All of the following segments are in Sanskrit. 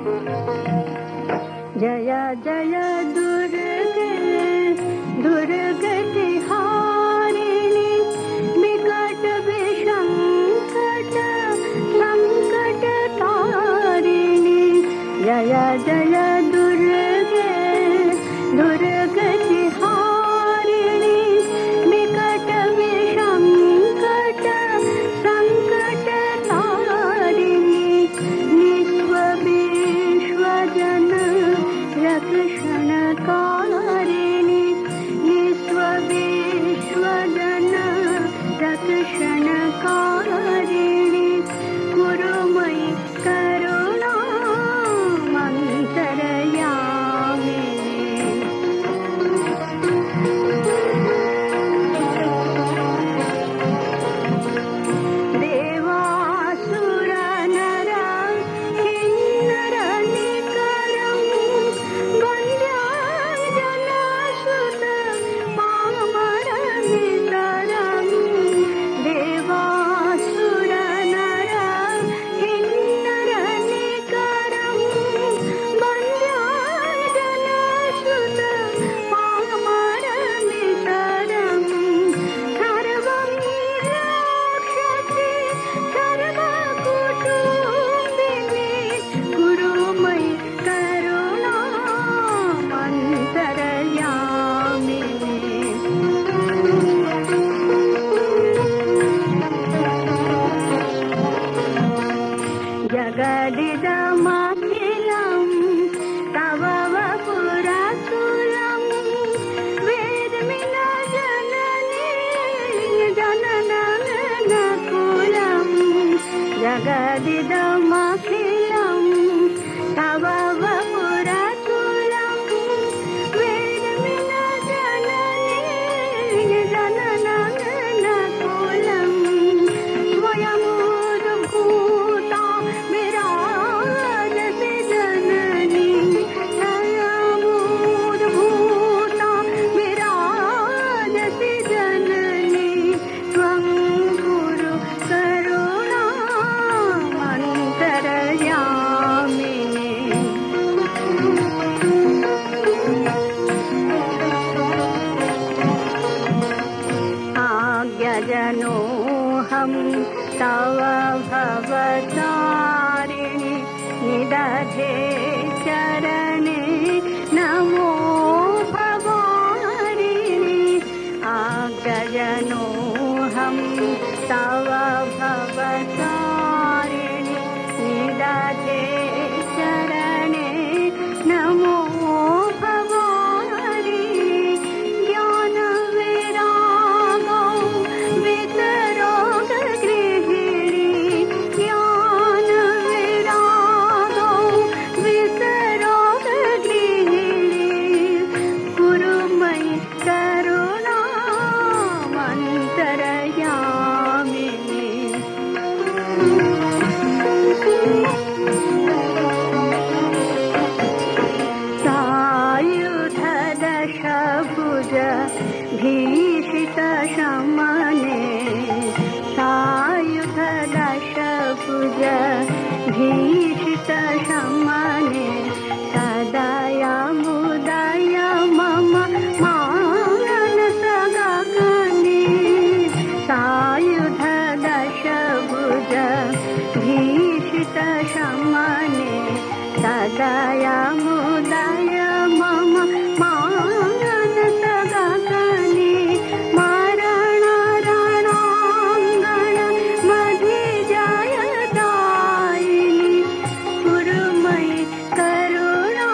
जय जय दुर्गे दुर्गति हारिणी विकट विसंकट संकट तारिणी जय जय दुर्गे दुर्गति हारिणी विकट विसंकट संकट तारिणी निस्व विश्वजन रक्षणकारिणी निस्व विश्वजन रक्षणकारिणी कुरु मयि करुणा मन्तरयामिनी देवासुर नर किन्नर निकरं वन्द्याञ्जनसुत पामरमितरं देवासुर नर किन्नर निकरं वन्द्याञ्जनसुत पामरमितरं सर्वं रक्षति सर्वकुटुम्बिनी कुरु मयि करुणा मन्तरयामिनी जगदिदमखिलं तव वपुरतुलं वेद्मिन जननी जननकुलं जगदिदमखिलं तव वपुरतुलं वेद्मिन जननी जननकुलं स्वयमुद्भूता विराजति जननी स्वयमुद्भूता विराजति जननी त्वं कुरु करुणा मन्तरयामिनी आज्ञजनोऽहं तव भवतारिणि निदधे चरणे नमो भवारिणि आज्ञजनोऽहं तव भवतारिणि निदधे चरणे नमो भवारिणि ज्ञानविरागौ वितरोगगृहिणी ज्ञानविरागौ वितरोगगृहिणी कुरु मयि करुणा मन्तरयामिनी सायुध दशभुज भीषितशमने सायुध दशभुज भीषितशमने सदया मुदय मम मानसगगने सायुध दशभुज भीषितशमने सदया मुदय मम मानसगगने मरणरणाङ्गण मधिजयदायिनि कुरु मयि करुणा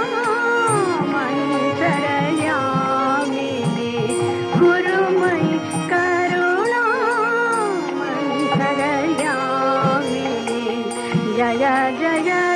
मन्तरयामिनी कुरु मयि करुणा मन्तरयामिनी जय जय